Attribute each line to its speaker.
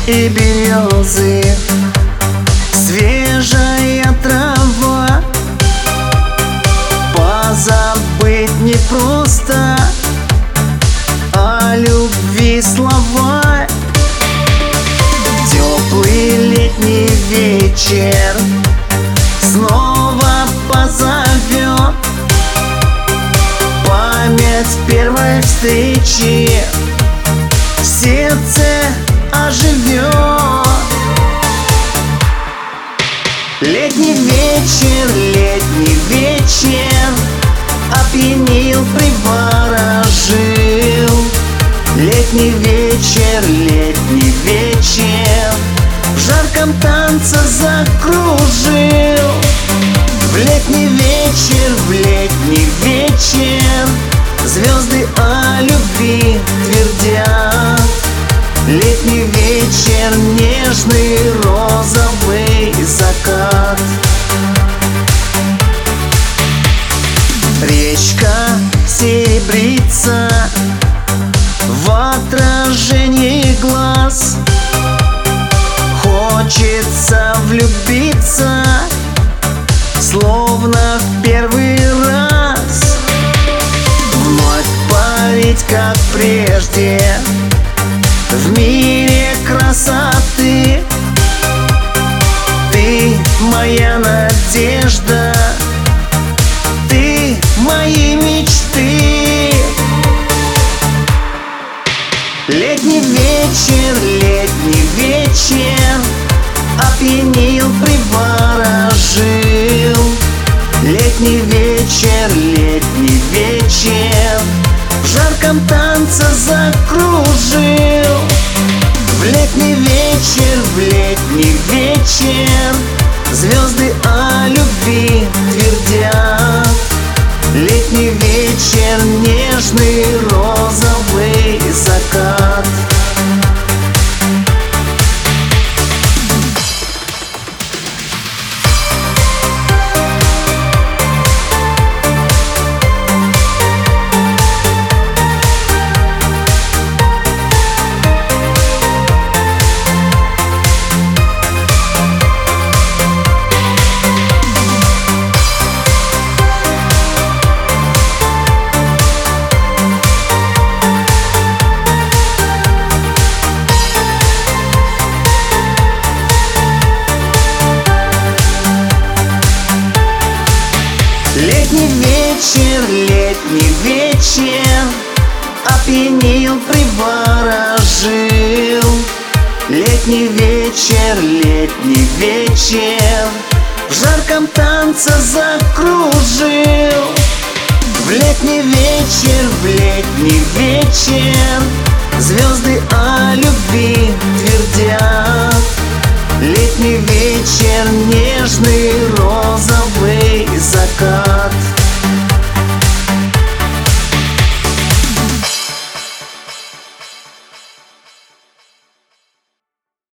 Speaker 1: и березы, свежая трава. Позабыть непросто, о любви слова. Теплый летний вечер снова позовет память первой встречи, в сердце оживет. Летний вечер опьянил, приворожил. Летний вечер в жарком танце закружил. В летний вечер звезды о любви твердят. Летний вечер, нежный розовый закат. Речка серебрится в отражении глаз. Хочется влюбиться, словно в первый раз. Вновь парить, как прежде, в мире красоты. Ты моя надежда, ты мои мечты. Летний вечер опьянил, приворожил. Летний вечер в жарком танце закружил. В летний вечер звезды о любви твердят. Летний вечер, нежный розовый закат. Летний вечер опьянил, приворожил. Летний вечер в жарком танце закружил. В летний вечер звезды о любви твердят. Летний вечер, нежный